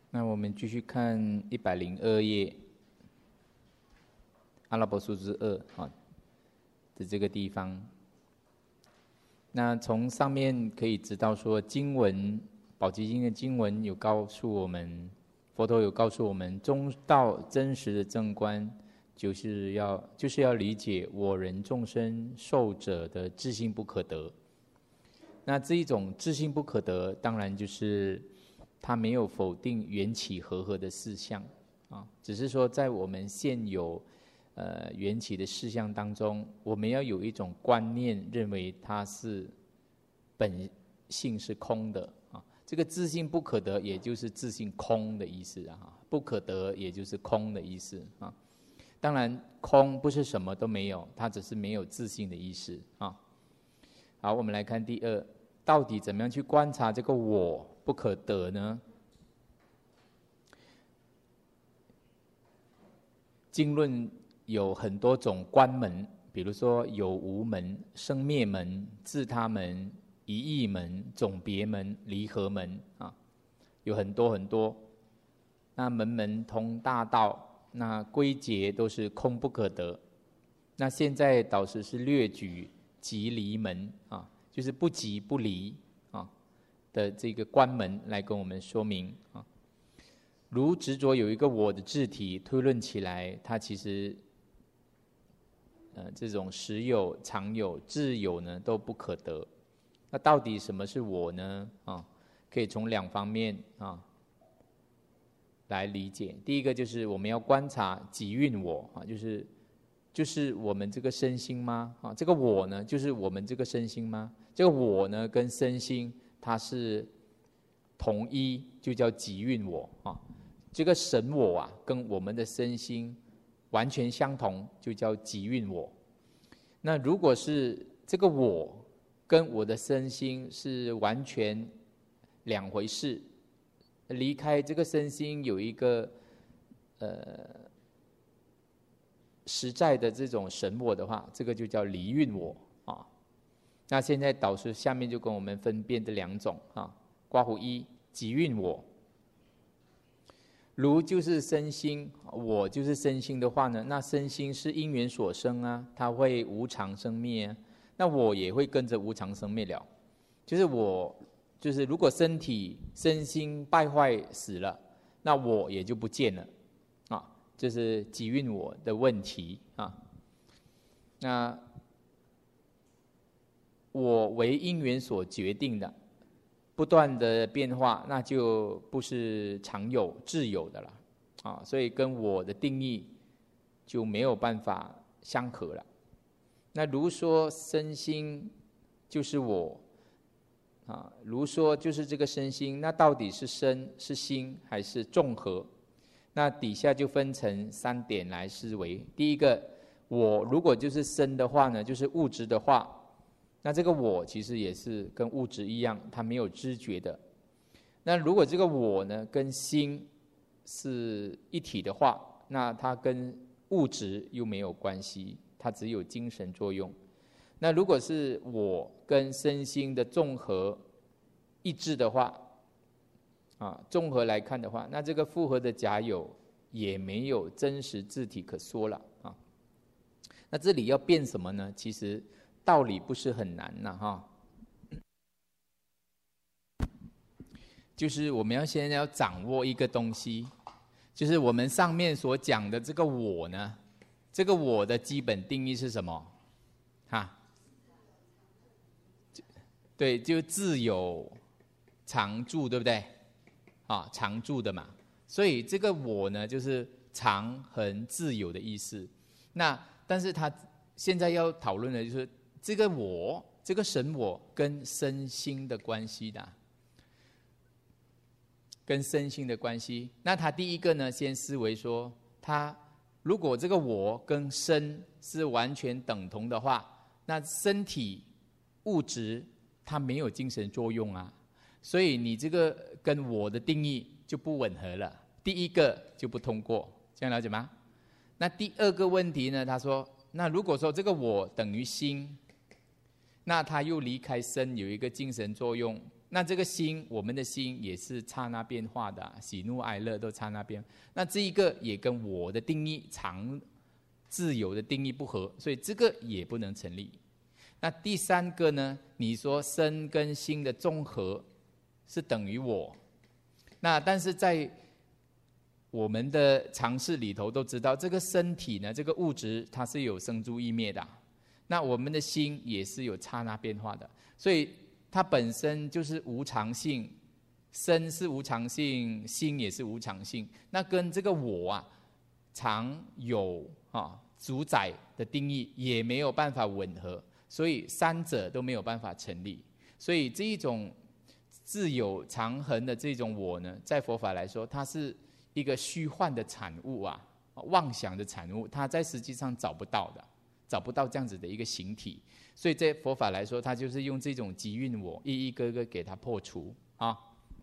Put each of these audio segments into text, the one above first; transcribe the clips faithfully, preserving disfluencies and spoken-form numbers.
那我们继续看一百零二页，阿拉伯数字二啊的这个地方。那从上面可以知道说，经文宝积经的经文有告诉我们，佛陀有告诉我们，中道真实的正观，就是要就是要理解我人众生受者的自性不可得。那这一种自性不可得，当然就是他没有否定缘起和合的事项啊，只是说在我们现有呃缘起的事项当中，我们要有一种观念，认为它是本性是空的啊。这个自性不可得，也就是自性空的意思啊。不可得，也就是空的意思啊。当然，空不是什么都没有，它只是没有自性的意思啊。好，我们来看第二，到底怎么样去观察这个我不可得呢？经论有很多种观门，比如说有无门、生灭门、自他门、一义门、总别门、离合门啊，有很多很多。那门门通大道，那归结都是空不可得。那现在导师是略举即离门啊，就是不即不离啊的这个观门来跟我们说明啊。如执着有一个我的自体，推论起来，它其实呃这种实有、常有、自有呢都不可得。那到底什么是我呢？啊，可以从两方面啊来理解。第一个就是我们要观察己蕴我啊，就是就是我们这个身心吗？啊，这个我呢，就是我们这个身心吗？这个我呢，跟身心它是同一，就叫己蕴我啊。这个神我啊，跟我们的身心完全相同，就叫己蕴我。那如果是这个我跟我的身心是完全两回事，离开这个身心有一个呃实在的这种神我的话，这个就叫离蕴我啊。那现在导师下面就跟我们分辨这两种啊，括弧一己蕴我。如就是身心，我就是身心的话呢，那身心是因缘所生啊，它会无常生灭啊，那我也会跟着无常生灭了。就是我，就是如果身体身心败坏死了，那我也就不见了啊，这是己蕴我的问题啊。那我为因缘所决定的，不断的变化，那就不是常有自有的了啊，所以跟我的定义就没有办法相合了。那如说身心就是我啊，如说就是这个身心，那到底是身是心还是综合？那底下就分成三点来思维。第一个，我如果就是身的话呢，就是物质的话，那这个我其实也是跟物质一样，它没有知觉的。那如果这个我呢跟心是一体的话，那它跟物质又没有关系，它只有精神作用。那如果是我跟身心的综合一致的话，啊，综合来看的话，那这个复合的假有也没有真实自体可说了啊。那这里要变什么呢？其实道理不是很难呐，哈，就是我们要现在要掌握一个东西，就是我们上面所讲的这个我呢，这个我的基本定义是什么？哈，对，就自有常住，对不对？啊，常住的嘛，所以这个我呢，就是常恒自有的意思。那但是他现在要讨论的就是这个我，这个神我跟身心的关系的，跟身心的关系。那他第一个呢，先思维说，他如果这个我跟身是完全等同的话，那身体物质它没有精神作用啊，所以你这个跟我的定义就不吻合了。第一个就不通过，这样了解吗？那第二个问题呢？他说，那如果说这个我等于心，那他又离开身有一个精神作用， 那这个心，我们的心也是刹那变化的，喜怒哀乐都刹那变。那这一个也跟我的定义常自由的定义不合，所以这个也不能成立。那第三个呢？你说身跟心的综合是等于我，那但是在我们的常识里头都知道，这个身体呢，这个物质它是有生住异灭的。那我们的心也是有刹那变化的，所以它本身就是无常性，身是无常性，心也是无常性。那跟这个我啊，常有啊主宰的定义也没有办法吻合，所以三者都没有办法成立。所以这一种自有常恒的这种我呢，在佛法来说，它是一个虚幻的产物啊，妄想的产物，它在实际上找不到的，找不到这样子的一个形体。所以在佛法来说，它就是用这种集运我，一一个个给它破除啊。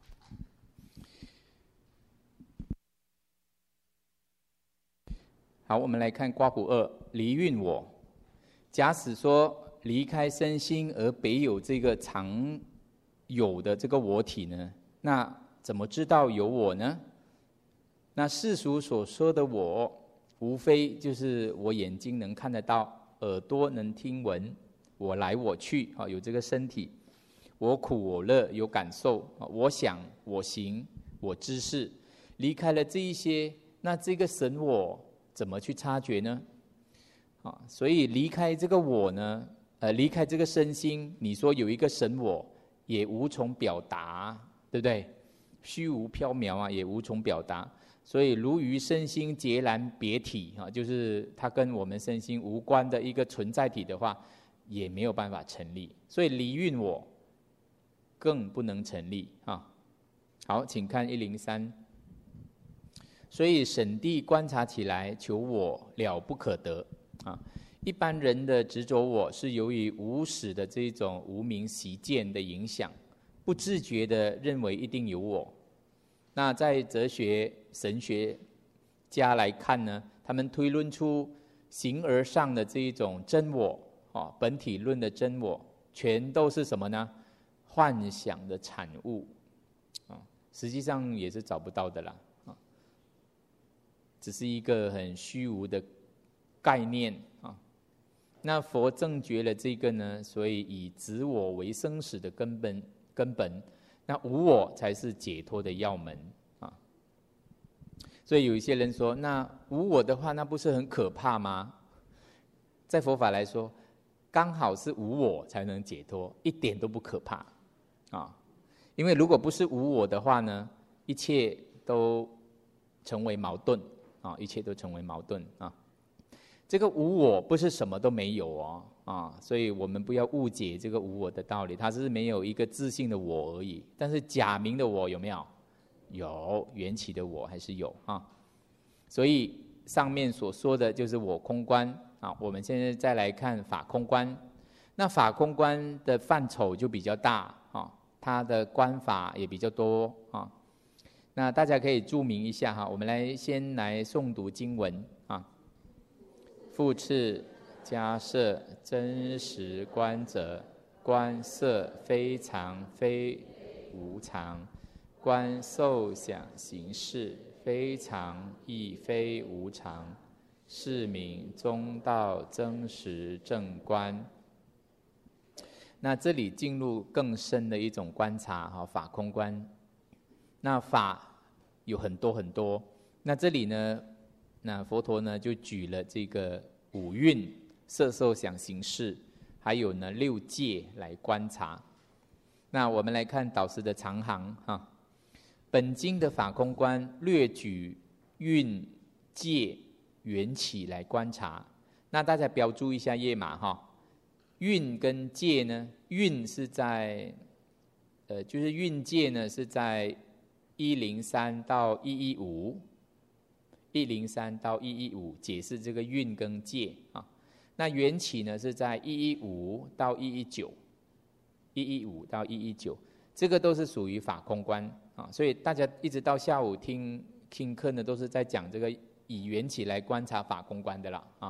好，我们来看刮胡二离运我。假使说离开身心而别有这个常有的这个我体呢，那怎么知道有我呢？那世俗所说的我，无非就是我眼睛能看得到，耳朵能听闻，我来我去啊，有这个身体，我苦我乐有感受啊，我想我行我知识，离开了这一些，那这个神我怎么去察觉呢？啊，所以离开这个我呢，呃，离开这个身心，你说有一个神我，也无从表达，对不对？虚无缥缈啊，也无从表达。所以如于身心截然别体啊，就是它跟我们身心无关的一个存在体的话，也没有办法成立。所以离运我更不能成立啊。好，请看一零三。所以审谛观察起来，求我了不可得啊。一般人的执着我是由于无始的这种无明习见的影响，不自觉的认为一定有我。那在哲学神学家来看呢，他们推论出形而上的这一种真我啊，本体论的真我，全都是什么呢？幻想的产物啊，实际上也是找不到的啦啊，只是一个很虚无的概念啊。那佛证觉了这个呢，所以以执我为生死的根本根本。那无我才是解脱的要门啊！所以有一些人说，那无我的话，那不是很可怕吗？在佛法来说，刚好是无我才能解脱，一点都不可怕啊！因为如果不是无我的话呢，一切都成为矛盾啊！一切都成为矛盾啊！这个无我不是什么都没有哦。啊，所以我们不要误解这个无我的道理，它是没有一个自性的我而已。但是假名的我有没有？有，缘起的我还是有啊。所以上面所说的就是我空观啊。我们现在再来看法空观，那法空观的范畴就比较大啊，它的观法也比较多啊。那大家可以注明一下哈。我们来先来诵读经文啊。复次。假设真实观者，观色非常非无常，观受想行识非常亦非无常，是名中道真实正观。那这里进入更深的一种观察哈，法空观。那法有很多很多，那这里呢，那佛陀呢就举了这个五蕴。色受想行识，还有呢六界来观察。那我们来看导师的长行哈，本经的法空观略举蕴界缘起来观察。那大家标注一下页码哈。蕴跟界呢，蕴是在呃，就是蕴界呢是在一零三到一一五，一零三到一一五解释这个蕴跟界啊。那缘起呢是在一一五到一一九，一一五到一一九，这个都是属于法空观啊。所以大家一直到下午听听课呢，都是在讲这个以缘起来观察法空观的啦啊。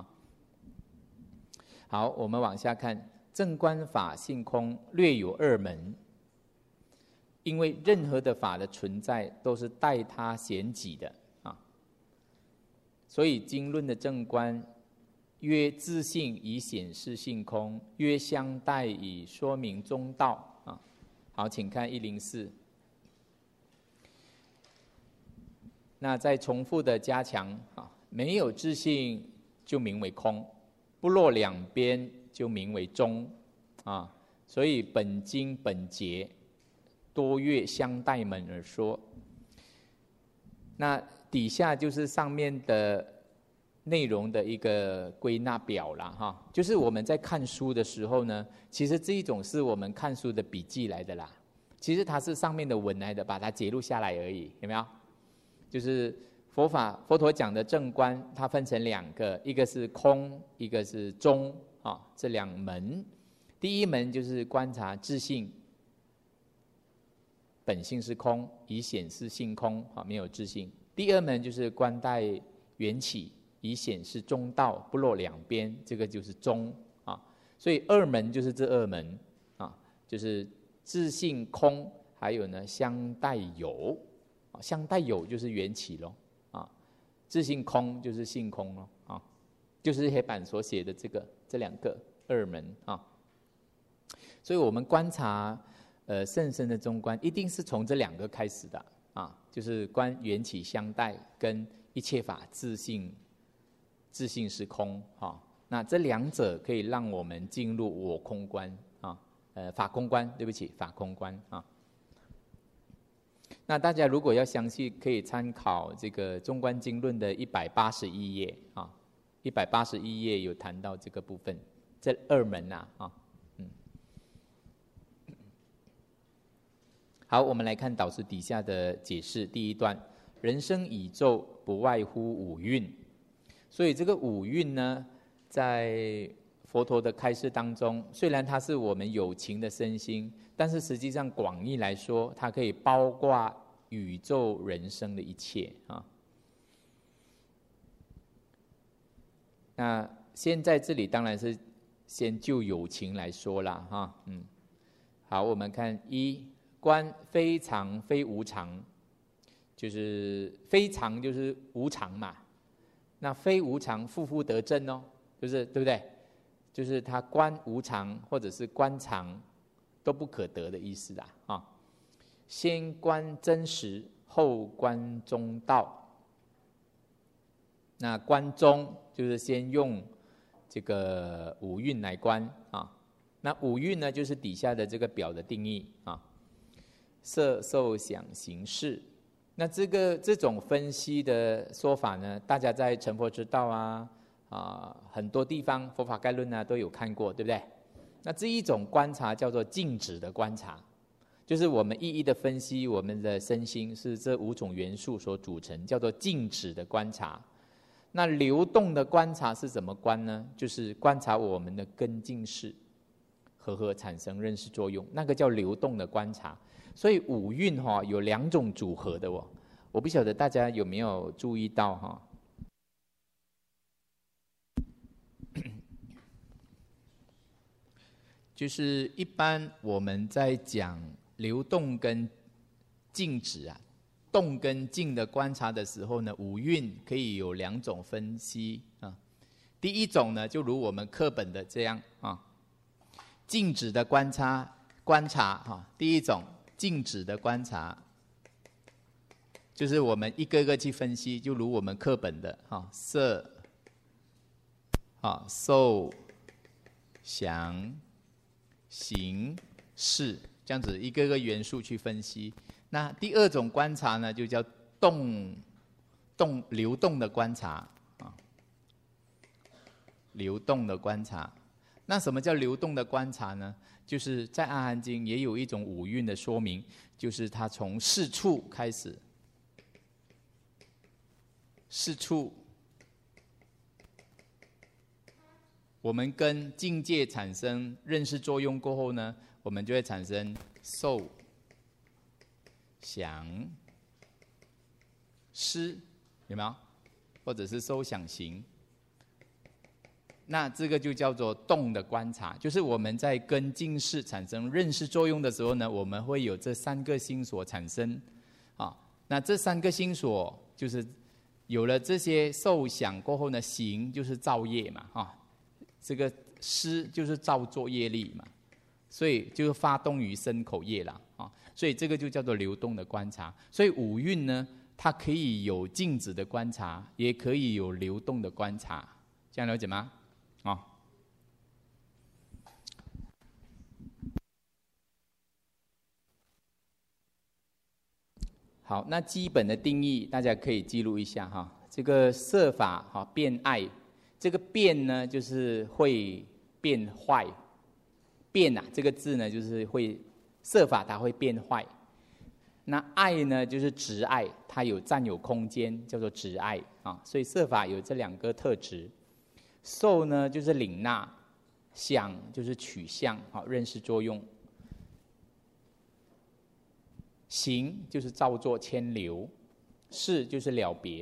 好，我们往下看，正观法性空略有二门。 因为任何的法的存在都是待他显己的啊。所以经论的正观，曰自性以显示性空，曰相待以说明中道啊。好，请看一零四。那再重复的加强啊，没有自性就名为空，不落两边就名为中啊。所以本经本节多越相待门而说。那底下就是上面的内容的一个归纳表啦哈，就是我们在看书的时候呢，其实这一种是我们看书的笔记来的啦，其实它是上面的文来的，把它截录下来而已，有没有？就是佛法佛陀讲的正观，它分成两个，一个是空，一个是中啊，这两门。第一门就是观察自性，本性是空，以显示性空啊，没有自性。第二门就是观待缘起，以显示中道，不落两边，这个就是中啊。所以二门就是这二门啊，就是自性空，还有呢相待有，相待有就是缘起咯啊，自性空就是性空咯啊，就是黑板所写的这个这两个二门啊。所以我们观察呃甚深的中观，一定是从这两个开始的啊，就是观缘起相待跟一切法自性自性是空啊。那这两者可以让我们进入我空观啊，呃法空观，对不起，法空观啊。那大家如果要详细，可以参考这个《中观经论》的一百八十一页啊，一百八十一页有谈到这个部分，这二门啊啊。好，我们来看导师底下的解释。第一段，人生宇宙不外乎五蕴，所以这个五蕴呢，在佛陀的开示当中，虽然它是我们有情的身心，但是实际上广义来说，它可以包括宇宙人生的一切啊。那现在这里当然是先就有情来说啦哈，嗯，好，我们看一。观非常非无常，就是非常就是无常嘛，那非无常复复得正哦，就是对不对？就是他观无常或者是观常都不可得的意思啦啊。先观真实，后观中道。那观中就是先用这个五蕴来观啊。那五蕴呢，就是底下的这个表的定义啊。色受想行识，那这个这种分析的说法呢，大家在成佛之道啊啊很多地方佛法概论啊都有看过，对不对？那这一种观察叫做静止的观察，就是我们一一的分析我们的身心是这五种元素所组成，叫做静止的观察。那流动的观察是怎么观呢？就是观察我们的根境识和合产生认识作用，那个叫流动的观察。所以五蕴哈有两种组合的哦，我不晓得大家有没有注意到哈？就是一般我们在讲流动跟静止啊，动跟静的观察的时候呢，五蕴可以有两种分析啊。第一种呢，就如我们课本的这样啊，静止的观察观察哈，第一种。静止的观察，就是我们一个个去分析，就如我们课本的哈，色、啊受、想、行、识，这样子一个个元素去分析。那第二种观察呢，就叫动、动流动的观察啊，流动的观察。那什么叫流动的观察呢？就是在《阿含经》也有一种五蕴的说明，就是它从视处开始，视处，我们跟境界产生认识作用过后呢，我们就会产生受、想、思，有没有？或者是受、想、行。 那这个就叫做动的观察，就是我们在跟境识产生认识作用的时候呢，我们会有这三个心所产生，啊，那这三个心所就是有了这些受想过后呢，行就是造业嘛，啊，这个思就是造作业力嘛，所以就发动于身口业啦，啊，所以这个就叫做流动的观察。所以五蕴呢，它可以有静止的观察，也可以有流动的观察，这样了解吗？啊，好，那基本的定义大家可以记录一下哈。这个色法哈变爱，这个变呢就是会变坏，变啊这个字呢就是会色法它会变坏。那爱呢就是执爱，它有占有空间，叫做执爱啊。所以色法有这两个特质。受呢就是领纳，想就是取向，好认识作用。行就是造作牵流，事就是了别。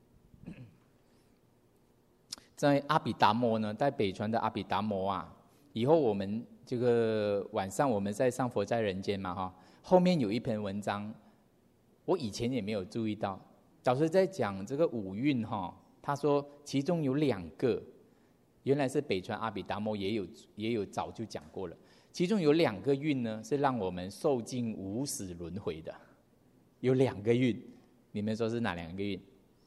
在阿毗达摩呢，在北传的阿毗达摩啊，以后我们这个晚上我们在上佛在人间嘛哈，后面有一篇文章，我以前也没有注意到，导师在讲这个五蕴哈，他说其中有两个。原来是北传阿毗达摩也有也有早就讲过了，其中有两个蕴呢是让我们受尽无始轮回的，有两个蕴，你们说是哪两个蕴？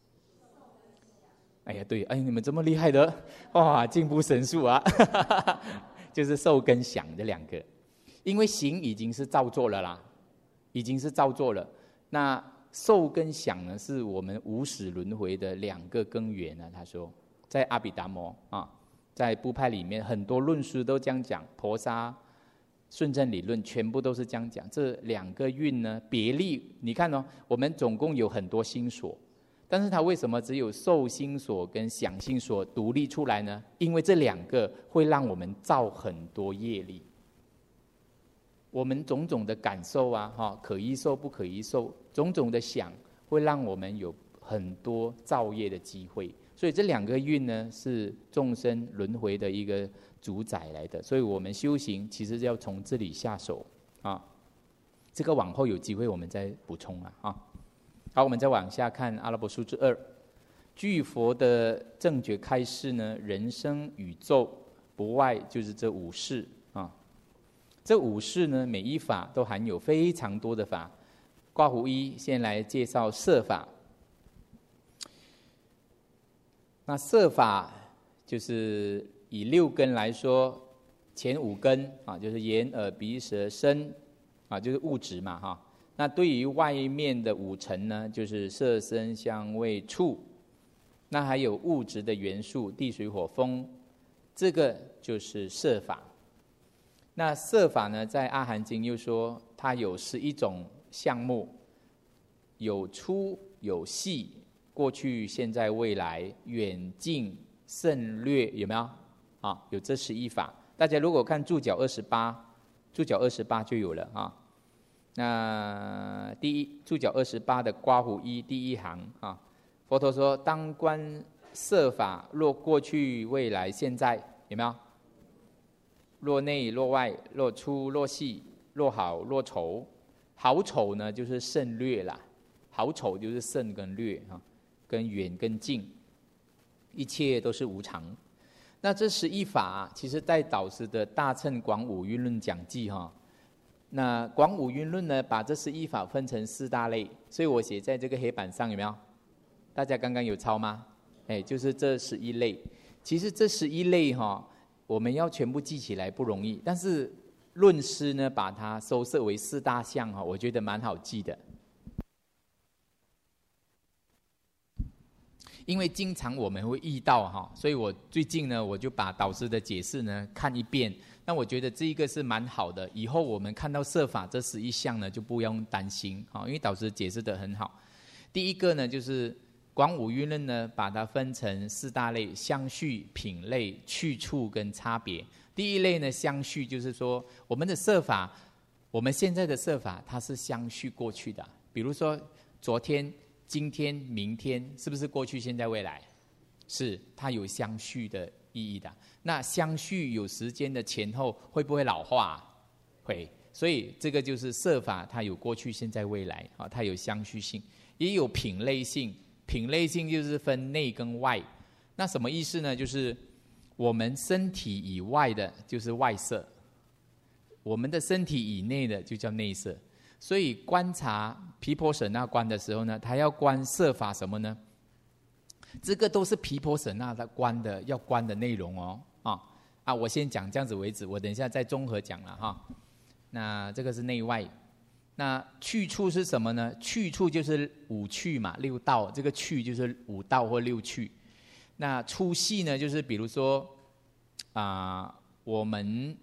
哎呀，对，哎，你们这么厉害的，哇，进步神速啊！就是受跟想这两个，因为行已经是造作了啦，已经是造作了，那受跟想呢是我们无始轮回的两个根源呢。他说，在阿毗达摩啊。在部派里面，很多论书都这样讲，婆沙、顺正理论全部都是这样讲。这两个蕴呢，别立，你看哦，我们总共有很多心所，但是它为什么只有受心所跟想心所独立出来呢？因为这两个会让我们造很多业力。我们种种的感受啊，哈，可依受不可依受，种种的想，会让我们有很多造业的机会。所以这两个蕴呢，是众生轮回的一个主宰来的。所以我们修行其实要从这里下手啊。这个往后有机会我们再补充啊。啊好，我们再往下看阿拉伯数字二。据佛的正觉开示呢，人生宇宙不外就是这五事啊。这五事呢，每一法都含有非常多的法。刮胡一先来介绍色法。那色法就是以六根来说，前五根啊，就是眼、耳、鼻、舌、身，啊，就是物质嘛哈。那对于外面的五尘呢，就是色、声、香、味、触。那还有物质的元素，地、水、火、风，这个就是色法。那色法呢，在阿含经又说，它有十一种项目，有粗有细。过去、现在、未来、远近、胜略，有没有？啊，有这十一法。大家如果看注脚二十八，注脚二十八就有了啊。那第一注脚二十八的刮胡一第一行啊，佛陀说：当观色法，若过去、未来、现在，有没有？若内若外，若粗若细，若好若丑。好丑呢，就是胜略啦。好丑就是胜跟略啊。跟远跟近，一切都是无常。那这十一法，其实在导师的《大乘广五蕴论讲记》哈，那广五蕴论呢，把这十一法分成四大类，所以我写在这个黑板上，有没有？大家刚刚有抄吗？哎，就是这十一类。其实这十一类哈，我们要全部记起来不容易，但是论师呢，把它收摄为四大项哈，我觉得蛮好记的。因为经常我们会遇到哈，所以我最近呢，我就把导师的解释呢看一遍。那我觉得这一个是蛮好的，以后我们看到色法这十一项呢，就不用担心啊，因为导师解释得很好。第一个呢，就是广五蕴论呢，把它分成四大类：相续、品类、去处跟差别。第一类呢，相续就是说我们的色法，我们现在的色法它是相续过去的，比如说昨天。今天、明天是不是过去、现在、未来？是，它有相续的意义的。那相续有时间的前后，会不会老化？会。所以这个就是色法，它有过去、现在、未来啊，它有相续性，也有品类性。品类性就是分内跟外。那什么意思呢？就是我们身体以外的就是外色，我们的身体以内的就叫内色。所以观察毗婆舍那观的时候呢，他要观色法什么呢？这个都是毗婆舍那的观的要观的内容哦。啊啊，我先讲这样子为止，我等一下再综合讲了哈。那这个是内外。那去处是什么呢？去处就是五趣嘛，六道，这个去就是五道或六趣。那粗细呢，就是比如说啊、呃，我们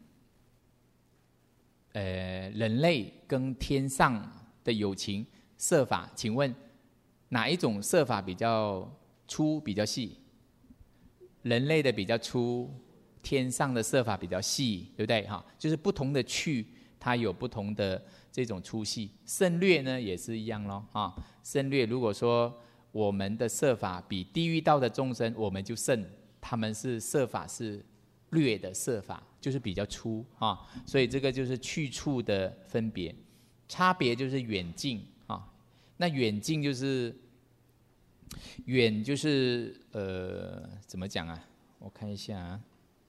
呃人类跟天上的有情色法，请问哪一种色法比较粗比较细？人类的比较粗，天上的色法比较细，对不对？哈，就是不同的趣，它有不同的这种粗细。胜略呢也是一样咯，啊，胜略如果说我们的色法比地狱道的众生，我们就胜，他们是色法是略的色法，就是比较粗啊，所以这个就是去处的分别，差别就是远近啊。那远近就是远就是呃怎么讲啊？我看一下啊。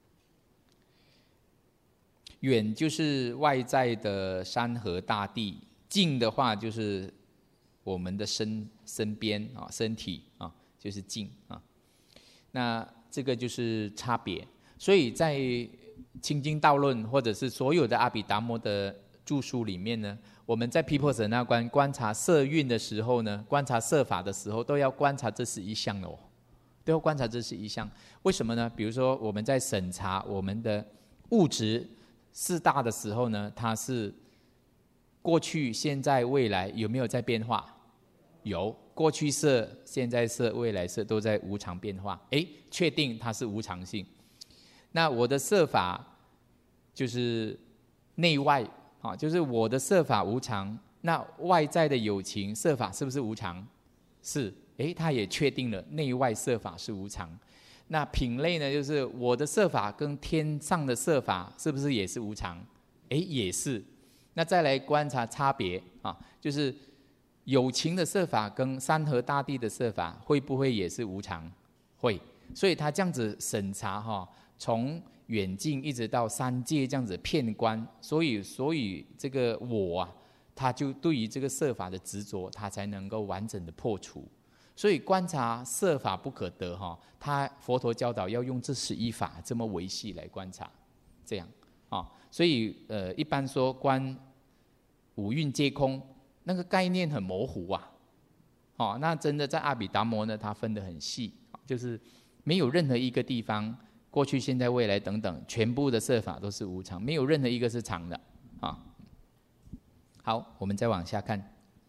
远就是外在的山河大地，近的话就是我们的身身边啊，身体啊，就是近啊。那这个就是差别。所以在清净道论或者是所有的阿毗达摩的著书里面呢，我们在毗婆舍那观观察色蕴的时候呢，观察色法的时候，都要观察这十一项的哦，都要观察这十一项。为什么呢？比如说我们在审查我们的物质四大的时候呢，它是过去、现在、未来有没有在变化？有，过去色、现在色、未来色都在无常变化。哎，确定它是无常性。那我的色法就是内外啊，就是我的色法无常，那外在的有情色法是不是无常？是，哎，它也确定了内外色法是无常。那品类呢，就是我的色法跟天上的色法是不是也是无常？哎，也是。那再来观察差别啊，就是有情的色法跟山河大地的色法会不会也是无常？会。所以他这样子审查哈，从远近一直到三界这样子遍观，所以所以这个我啊，他就对于这个色法的执着，他才能够完整的破除。所以观察色法不可得哈，他佛陀教导要用这十一法这么维系来观察，这样啊，所以呃一般说观五蕴皆空，那个概念很模糊啊，哦，那真的在阿毗达摩呢，它分得很细，就是没有任何一个地方过去、现在、未来等等，全部的色法都是无常，没有任何一个是常的啊。好，我们再往下看。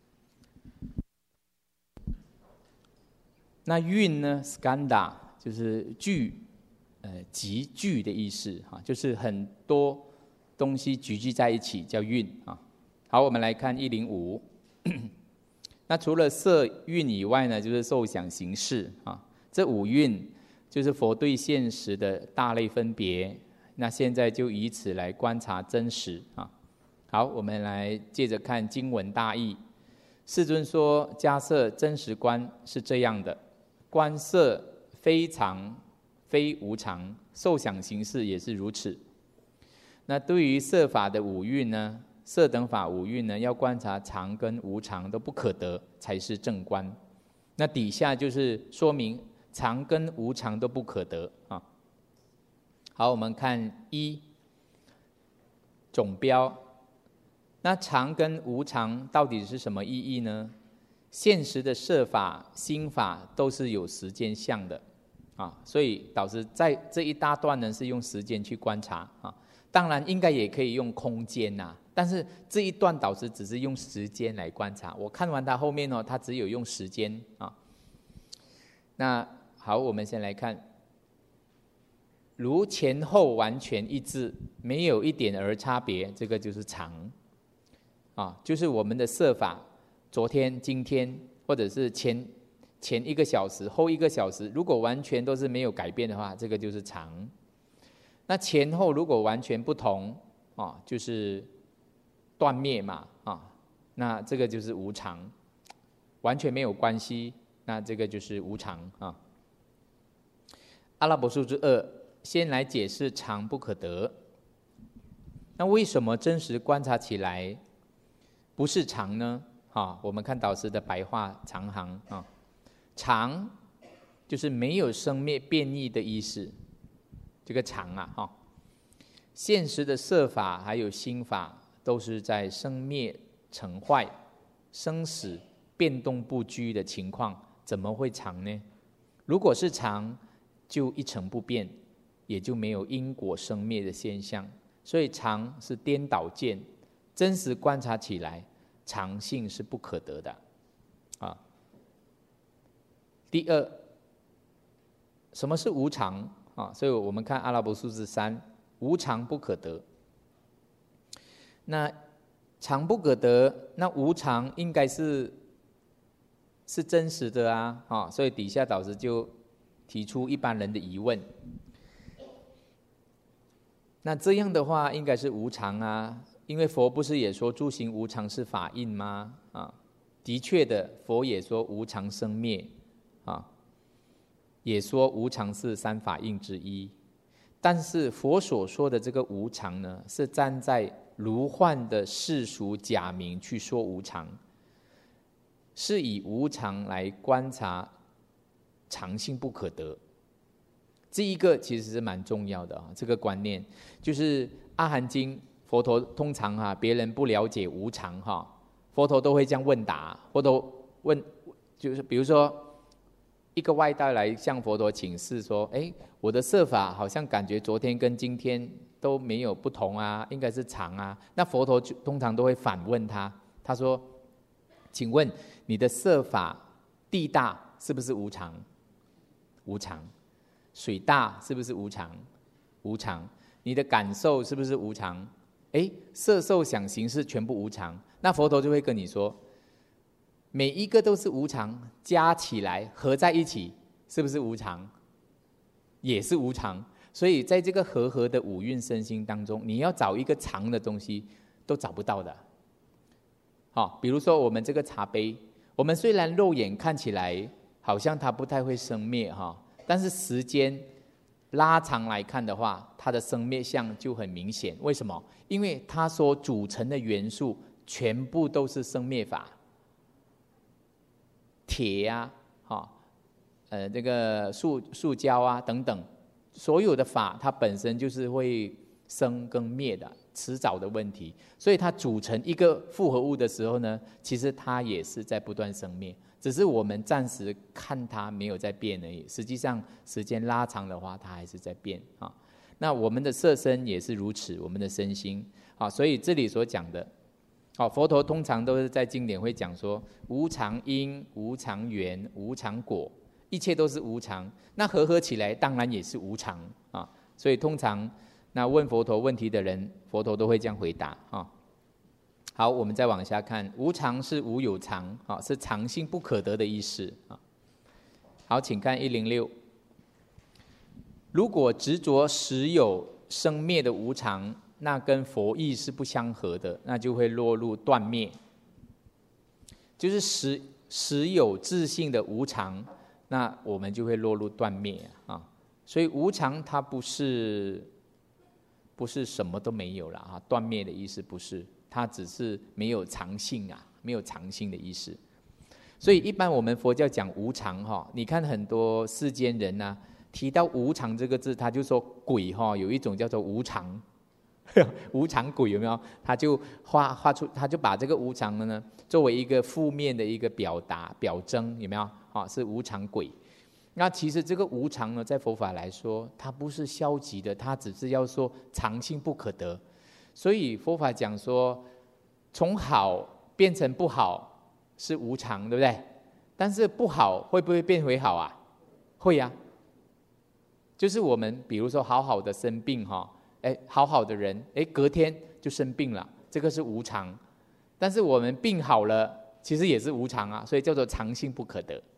那蕴呢 ，skanda 就是聚，呃，集聚的意思哈，就是很多东西聚集在一起叫蕴啊。好，我们来看一零五。那除了色蕴以外呢，就是受想行识啊，这五蕴就是佛对现实的大类分别。那现在就以此来观察真实啊。好，我们来接着看经文大义。世尊说，迦摄真实观是这样的。观色非常非无常，受想行识也是如此。那对于色法的五蕴呢，色等法五蕴呢，要观察常跟无常都不可得，才是正观。那底下就是说明常跟无常都不可得啊。好，我们看一总标。那常跟无常到底是什么意义呢？现实的色法、心法都是有时间相的啊，所以导致在这一大段呢是用时间去观察啊，当然应该也可以用空间呐、啊，但是这一段导师只是用时间来观察。我看完他后面哦，他只有用时间啊。那好，我们先来看，如前后完全一致，没有一点儿差别，这个就是常啊，就是我们的色法。昨天、今天，或者是前前一个小时后一个小时，如果完全都是没有改变的话，这个就是常。那前后如果完全不同啊，就是断灭嘛啊，那这个就是无常。完全没有关系，那这个就是无常啊。阿拉伯数之二，先来解释常不可得。那为什么真实观察起来不是常呢？啊，我们看导师的白话长行啊，常就是没有生灭变异的意思，这个常啊，哈，现实的色法还有心法都是在生灭成坏、生死变动不居的情况，怎么会常呢？如果是常，就一成不变，也就没有因果生灭的现象。所以常是颠倒见，真实观察起来，常性是不可得的啊。第二，什么是无常啊？所以我们看阿拉伯数字三，无常不可得。那常不可得，那无常应该是是真实的啊，啊，所以底下导师就提出一般人的疑问。那这样的话，应该是无常啊，因为佛不是也说诸行无常是法印吗？啊，的确的，佛也说无常生灭，啊，也说无常是三法印之一。但是佛所说的这个无常呢，是站在如幻的世俗假名去说无常，是以无常来观察常性不可得。这一个其实是蛮重要的啊，这个观念就是阿含经，佛陀通常哈、啊，别人不了解无常哈、啊，佛陀都会这样问答，佛陀问就是比如说一个外道来向佛陀请示说，哎，我的色法好像感觉昨天跟今天都没有不同啊，应该是常啊。那佛陀就通常都会反问他，他说，请问你的色法地大是不是无常？无常。水大是不是无常？无常。你的感受是不是无常？哎，色受想行识全部无常。那佛陀就会跟你说，每一个都是无常，加起来合在一起，是不是无常？也是无常。所以在这个和合的五蕴身心当中，你要找一个常的东西，都找不到的。好，比如说我们这个茶杯，我们虽然肉眼看起来好像它不太会生灭哈。但是时间拉长来看的话，它的生灭相就很明显。为什么？因为它所组成的元素全部都是生灭法，铁啊，哈，呃，这个塑塑胶啊等等，所有的法它本身就是会生跟灭的，迟早的问题。所以它组成一个复合物的时候呢，其实它也是在不断生灭。只是我们暂时看它没有在变而已，实际上时间拉长的话，它还是在变啊。那我们的色身也是如此，我们的身心啊，所以这里所讲的，啊，佛陀通常都是在经典会讲说，无常因、无常缘、无常果，一切都是无常。那合合起来，当然也是无常啊。所以通常那问佛陀问题的人，佛陀都会这样回答啊。好，我们再往下看，无常是无有常，啊，是常性不可得的意思啊。好，请看一零六。如果执着实有生灭的无常，那跟佛意是不相合的，那就会落入断灭。就是实实有自性的无常，那我们就会落入断灭啊。所以无常它不是不是什么都没有了啊，断灭的意思不是。它只是没有常性啊，没有常性的意思。所以一般我们佛教讲无常哈，你看很多世间人啊，提到无常这个字，他就说鬼哈，有一种叫做无常，无常鬼有没有？他就画画出，他就把这个无常呢作为一个负面的一个表达表征，有没有？啊，是无常鬼。那其实这个无常呢，在佛法来说，它不是消极的，它只是要说常性不可得。所以佛法讲说，从好变成不好是无常，对不对？但是不好会不会变回好啊？会啊。就是我们比如说好好的生病哈，哎，好好的人，哎，隔天就生病了，这个是无常。但是我们病好了，其实也是无常啊，所以叫做常性不可得。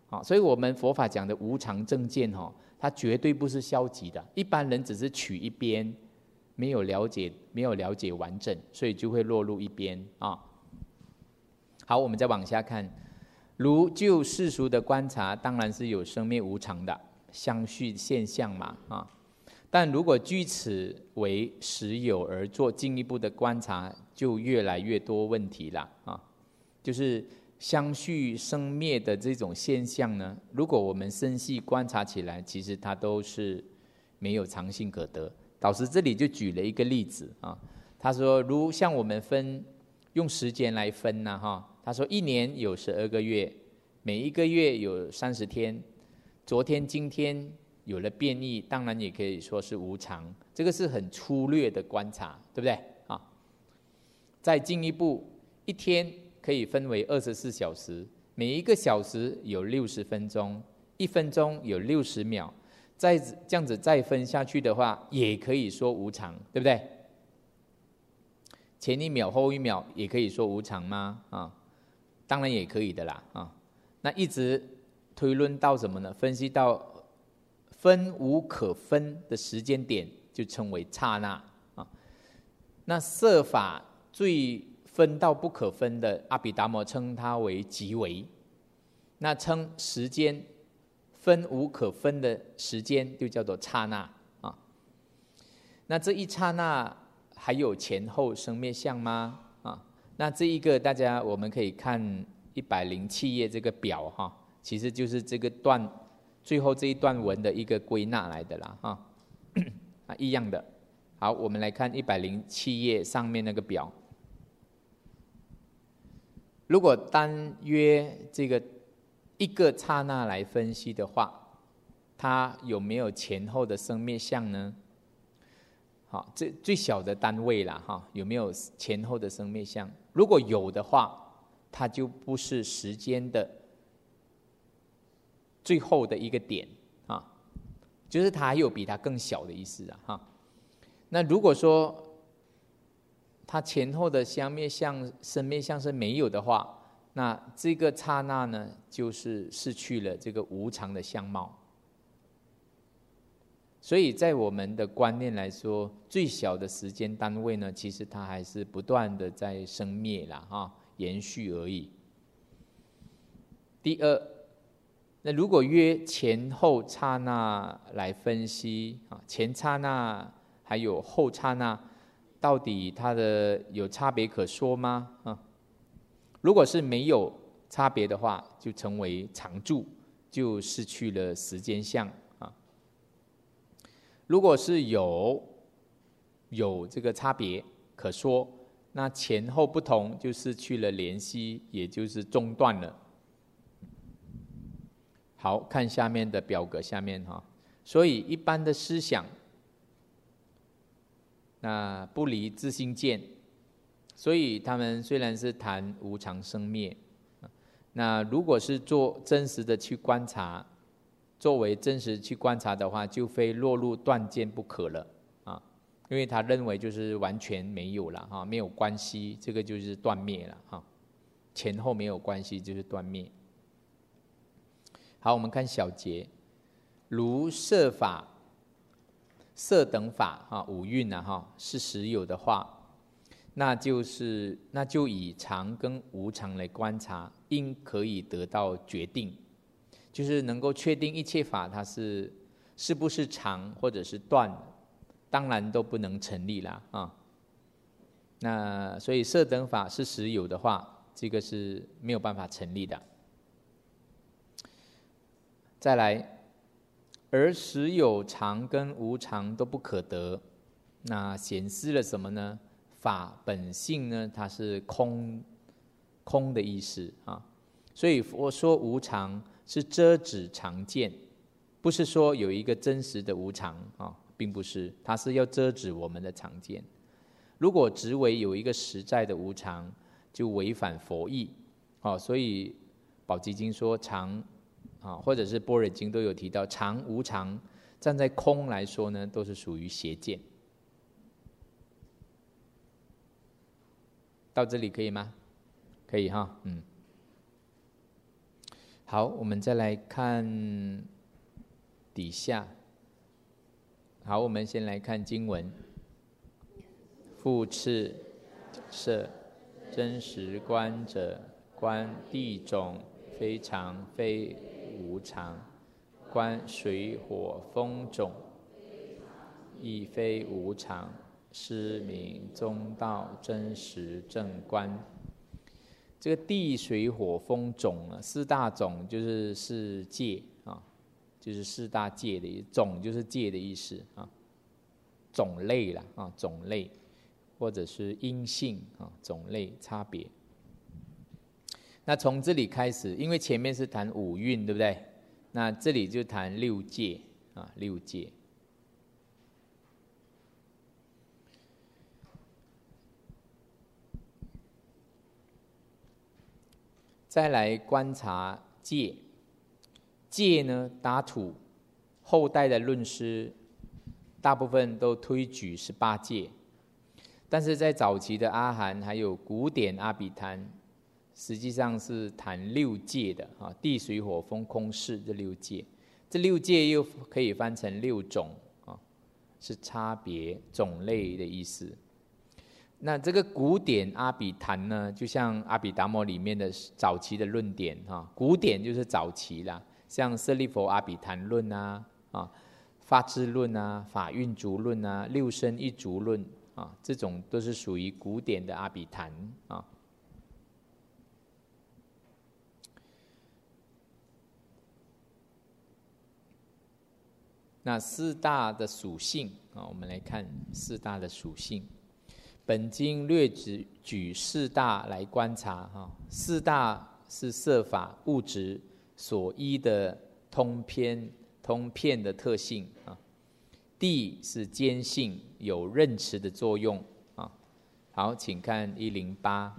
啊，所以我们佛法讲的无常正见哈，它绝对不是消极的。一般人只是取一边，没有了解，没有了解完整，所以就会落入一边啊。好，我们再往下看，如就世俗的观察，当然是有生灭无常的相续现象嘛啊。但如果据此为实有而做进一步的观察，就越来越多问题了啊。就是相续生灭的这种现象呢，如果我们深细观察起来，其实它都是没有常性可得。导师这里就举了一个例子啊，他说，如像我们分用时间来分呢、啊、哈，他说一年有十二个月，每一个月有三十天，昨天今天有了变异，当然也可以说是无常，这个是很粗略的观察，对不对啊？再进一步，一天可以分为二十四小时，每一个小时有六十分钟，一分钟有六十秒，再这样子再分下去的话，也可以说无常，对不对？前一秒后一秒也可以说无常吗？啊，当然也可以的啦啊。那一直推论到什么呢？分析到分无可分的时间点，就称为刹那啊。那色法最分到不可分的，阿毗达摩称它为极微。那称时间分无可分的时间，就叫做刹那啊。那这一刹那还有前后生灭相吗？啊，那这一个大家我们可以看一百零七页这个表哈，其实就是这个段最后这一段文的一个归纳来的啦哈，啊一样的。好，我们来看一百零七页上面那个表。如果单约这个一个刹那来分析的话，它有没有前后的生灭相呢？好，这最小的单位啦哈，有没有前后的生灭相？如果有的话，它就不是时间的最后的一个点啊，就是它还有比它更小的意思啊哈。那如果说它前后的相灭相、生灭相是没有的话，那这个刹那呢，就是失去了这个无常的相貌。所以在我们的观念来说，最小的时间单位呢，其实它还是不断的在生灭啦哈，延续而已。第二，那如果约前后刹那来分析啊，前刹那还有后刹那，到底它的有差别可说吗？啊，如果是没有差别的话，就成为常住，就失去了时间相啊。如果是有有这个差别可说，那前后不同就失去了联系，也就是中断了。好，看下面的表格下面哈，所以一般的思想，那不离自性见，所以他们虽然是谈无常生灭，那如果是做真实的去观察，作为真实去观察的话，就非落入断见不可了啊，因为他认为就是完全没有了哈，没有关系，这个就是断灭了哈，前后没有关系就是断灭。好，我们看小节，如色法、色等法啊，五蕴啊哈，是实有的话，那就是那就以常跟无常来观察，应可以得到决定，就是能够确定一切法它是是不是常或者是断，当然都不能成立啦啊。那所以色等法是实有的话，这个是没有办法成立的。再来，而实有常跟无常都不可得，那显示了什么呢？法本性呢，它是空，空的意思啊。所以我说无常是遮止常见，不是说有一个真实的无常啊，并不是，它是要遮止我们的常见。如果只为有一个实在的无常，就违反佛意啊。所以宝积经说常。啊，或者是般若经都有提到常无常，站在空来说呢，都是属于邪见。到这里可以吗？可以哈，嗯。 好，我们再来看底下。好，我们先来看经文。复次设真实观者，观地种非常非无常，观水火风种亦非无常，是名中道真实正观。这个地水火风种啊，四大种就是是界啊，就是四大界的种，就是界的意思啊，种类啦啊，种类或者是因性啊，种类差别。那从这里开始，因为前面是谈五蕴，对不对？那这里就谈六界啊，六界。再来观察界，界呢，打土后代的论师大部分都推举十八界，但是在早期的阿含还有古典阿比昙，实际上是谈六界的啊，地水火风空识这六界，这六界又可以翻成六种啊，是差别种类的意思。那这个古典阿比昙呢，就像阿毗达摩里面的早期的论点哈，古典就是早期啦，像舍利弗阿比昙论啊，啊，发智论啊，法蕴足论啊，六身一足论啊，这种都是属于古典的阿比昙啊。那四大的属性啊，我们来看四大的属性。本经略举举四大来观察哈，四大是色法物质所依的通篇通片的特性啊。地是坚性，有刃持的作用啊。好，请看一零八。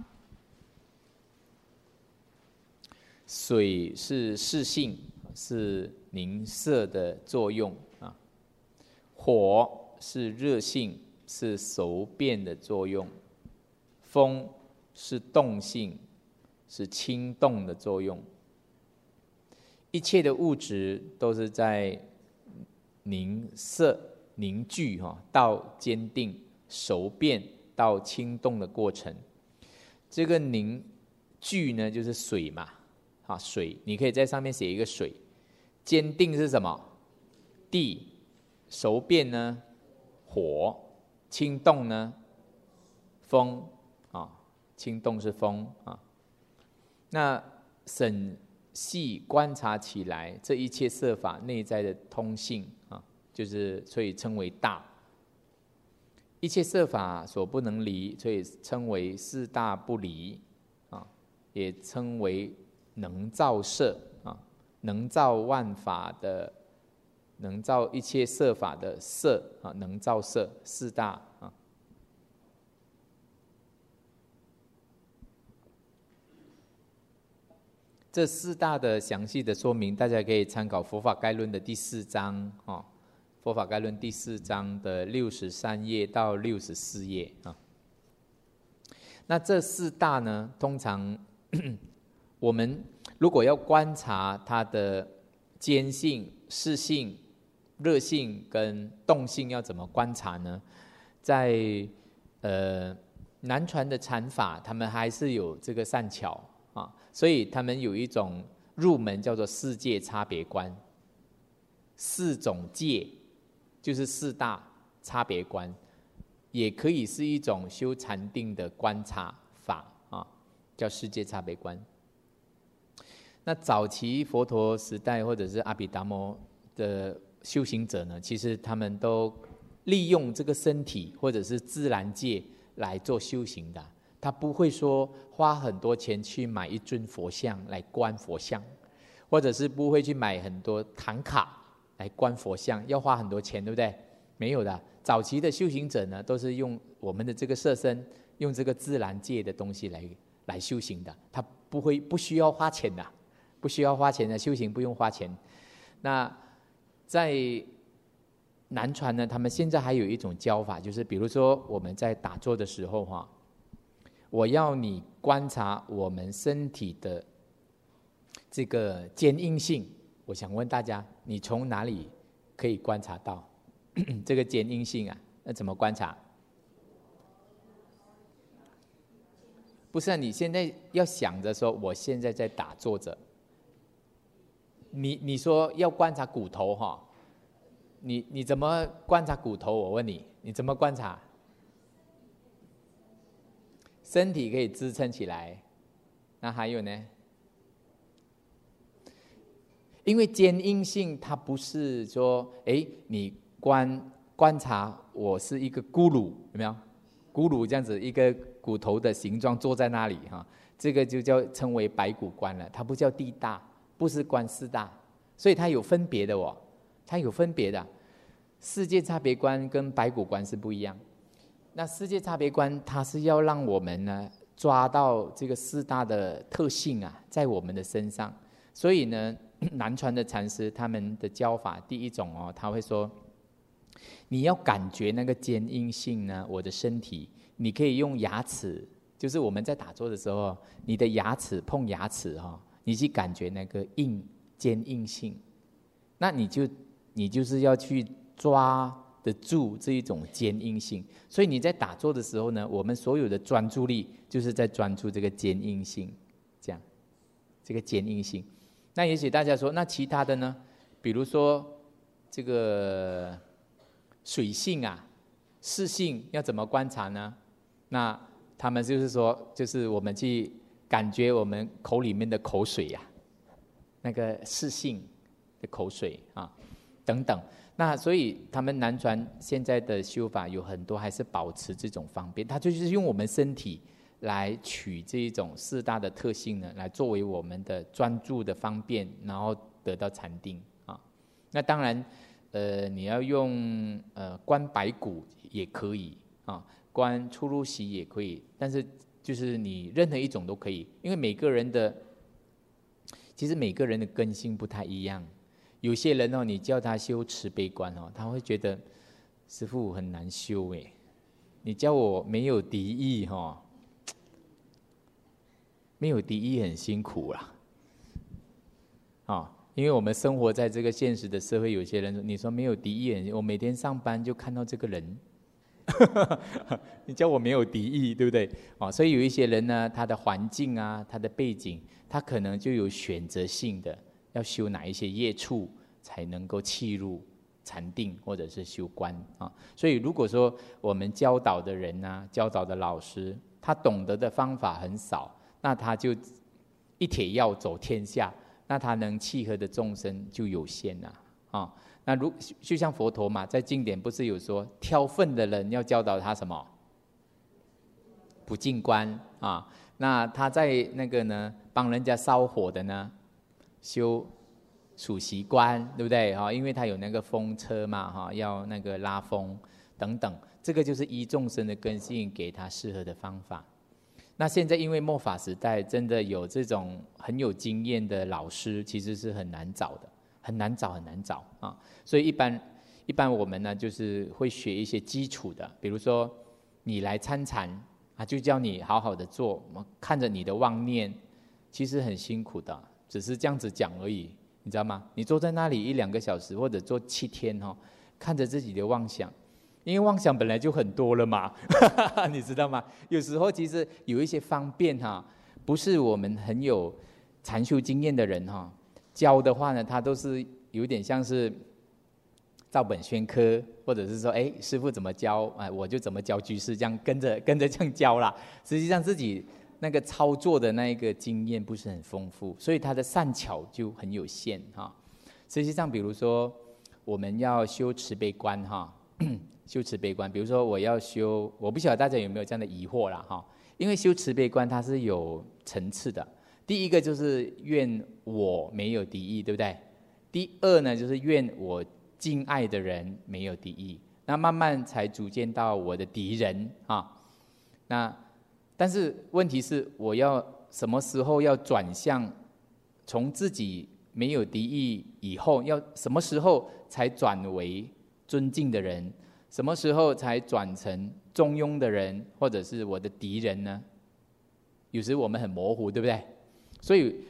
水是湿性，是凝涩的作用啊。火是热性，是熟变的作用。风是动性，是轻动的作用。一切的物质都是在凝涩、凝聚哈，到坚定、熟变到轻动的过程。这个凝聚呢，就是水嘛，啊，水，你可以在上面写一个水。坚定是什么？地。熟变呢？火。轻动呢？风啊，轻动是风啊。那审细观察起来，这一切色法内在的通性啊，就是所以称为大。一切色法所不能离，所以称为四大不离啊，也称为能造色啊，能造万法的。能造一切色法的色啊，能造色四大啊。这四大的详细的说明，大家可以参考《佛法概论》的第四章啊，《佛法概论》第四章的六十三页到六十四页啊。那这四大呢，通常我们如果要观察它的坚性、湿性、热性跟动性要怎么观察呢？在呃南传的禅法，他们还是有这个善巧啊，所以他们有一种入门叫做四界差别观，四种界就是四大差别观，也可以是一种修禅定的观察法啊，叫世界差别观。那早期佛陀时代或者是阿毗达摩的修行者呢，其实他们都利用这个身体或者是自然界来做修行的。他不会说花很多钱去买一尊佛像来观佛像，或者是不会去买很多唐卡来观佛像，要花很多钱，对不对？没有的。早期的修行者呢，都是用我们的这个色身，用这个自然界的东西来来修行的。他不会不需要花钱的，不需要花钱的修行不用花钱。那在南传呢，他们现在还有一种教法，就是比如说我们在打坐的时候哈，我要你观察我们身体的这个坚硬性，我想问大家，你从哪里可以观察到这个坚硬性啊？那怎么观察？不是啊，你现在要想着说，我现在在打坐着。你你说要观察骨头哈，你你怎么观察骨头？我问你，你怎么观察？身体可以支撑起来，那还有呢？因为坚硬性，它不是说，哎，你观观察我是一个咕噜，有没有？咕噜这样子一个骨头的形状坐在那里哈，这个就叫称为白骨观了，它不叫地大，不是观四大，所以它有分别的哦，它有分别的。世界差别观跟白骨观是不一样。那世界差别观，它是要让我们呢抓到这个四大的特性啊，在我们的身上。所以呢，南传的禅师他们的教法，第一种哦，他会说，你要感觉那个坚硬性呢，我的身体，你可以用牙齿，就是我们在打坐的时候，你的牙齿碰牙齿哈、哦，你去感觉那个硬坚硬性，那你就你就是要去抓得住这一种坚硬性。所以你在打坐的时候呢，我们所有的专注力就是在专注这个坚硬性，这样，这个坚硬性。那也许大家说，那其他的呢？比如说这个水性啊、湿性要怎么观察呢？那他们就是说，就是我们去感觉我们口里面的口水呀、啊，那个湿性的口水啊，等等。那所以他们南传现在的修法有很多还是保持这种方便，它就是用我们身体来取这一种四大的特性呢，来作为我们的专注的方便，然后得到禅定啊。那当然，呃，你要用呃观白骨也可以啊，观出入息也可以，但是就是你任何一种都可以，因为每个人的其实每个人的根性不太一样。有些人哦，你叫他修慈悲观哦，他会觉得师父很难修哎，你叫我没有敌意哈、哦。没有敌意很辛苦啦，啊，因为我们生活在这个现实的社会，有些人你说没有敌意，我每天上班就看到这个人，你叫我没有敌意，对不对？啊，所以有一些人呢，他的环境啊，他的背景，他可能就有选择性的要修哪一些业处，才能够契入禅定或者是修观啊。所以如果说我们教导的人啊，教导的老师，他懂得的方法很少。那他就一帖药走天下，那他能契合的众生就有限了啊。那如就像佛陀嘛，在经典不是有说，挑粪的人要教导他什么？不净观啊。那他在那个呢，帮人家烧火的呢，修数息观，对不对？哈，因为他有那个风车嘛，哈，要那个拉风等等，这个就是依众生的根性给他适合的方法。那现在因为末法时代，真的有这种很有经验的老师，其实是很难找的，很难找，很难找啊。所以一般一般我们呢，就是会学一些基础的，比如说你来参禅啊，就叫你好好的做，看着你的妄念，其实很辛苦的，只是这样子讲而已，你知道吗？你坐在那里一两个小时，或者坐七天哈，看着自己的妄想。因为妄想本来就很多了嘛，你知道吗？有时候其实有一些方便哈，不是我们很有禅修经验的人哈教的话呢，他都是有点像是照本宣科，或者是说，哎，师父怎么教，哎，我就怎么教居士，这样跟着跟着这样教啦。实际上自己那个操作的那一个经验不是很丰富，所以他的善巧就很有限哈。实际上，比如说我们要修慈悲观哈。修慈悲观，比如说我要修，我不晓得大家有没有这样的疑惑啦哈。因为修慈悲观它是有层次的，第一个就是愿我没有敌意，对不对？第二呢，就是愿我敬爱的人没有敌意，那慢慢才逐渐到我的敌人啊。那但是问题是，我要什么时候要转向，从自己没有敌意以后，要什么时候才转为尊敬的人？什么时候才转成中庸的人，或者是我的敌人呢？有时我们很模糊，对不对？所以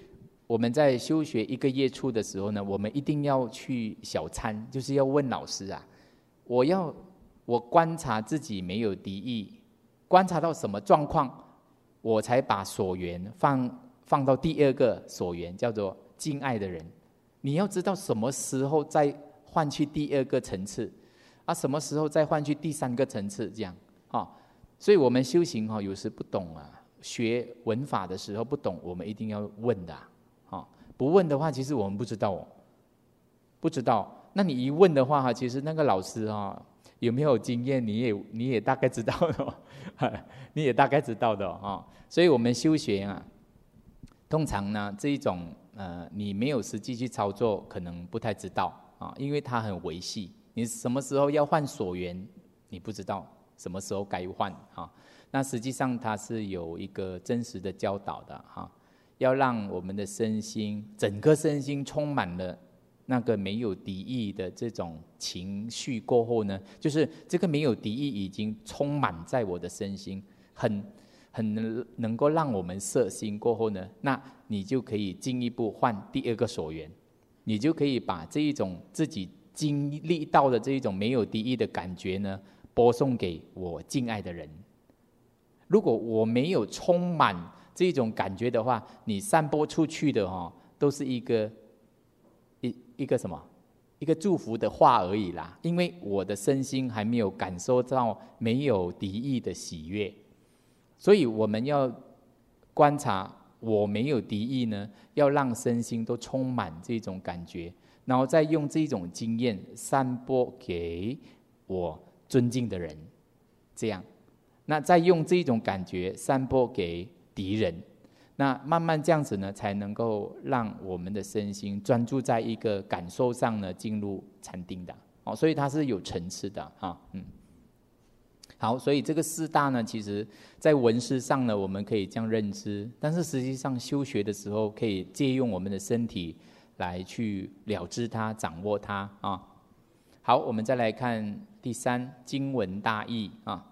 我们在修学一个月初的时候呢，我们一定要去小参，就是要问老师啊，我要我观察自己没有敌意，观察到什么状况，我才把所缘放放到第二个所缘，叫做敬爱的人。你要知道什么时候再换去第二个层次啊，什么时候再换去第三个层次，这样啊。所以我们修行哈，有时不懂啊，学文法的时候不懂，我们一定要问的啊。不问的话，其实我们不知道哦，不知道。那你一问的话哈，其实那个老师哈有没有经验，你也你也大概知道的，你也大概知道的啊。所以我们修学啊，通常呢这一种呃，你没有实际去操作，可能不太知道啊，因为它很维系。你什么时候要换所缘，你不知道什么时候该换啊。那实际上它是有一个真实的教导的哈，要让我们的身心，整个身心充满了那个没有敌意的这种情绪过后呢，就是这个没有敌意已经充满在我的身心，很很能能够让我们摄心过后呢，那你就可以进一步换第二个所缘，你就可以把这一种自己经历到的这一种没有敌意的感觉呢，播送给我敬爱的人。如果我没有充满这种感觉的话，你散播出去的哈，都是一个一一个什么，一个祝福的话而已啦。因为我的身心还没有感受到没有敌意的喜悦，所以我们要观察我没有敌意呢，要让身心都充满这种感觉，然后再用这种经验散播给我尊敬的人，这样。那再用这种感觉散播给敌人，那慢慢这样子呢，才能够让我们的身心专注在一个感受上呢，进入禅定的哦。所以它是有层次的哈，嗯。好，所以这个四大呢，其实在文思上呢，我们可以这样认知，但是实际上修学的时候，可以借用我们的身体来去了知它、掌握它啊。好，我们再来看第三经文大义啊。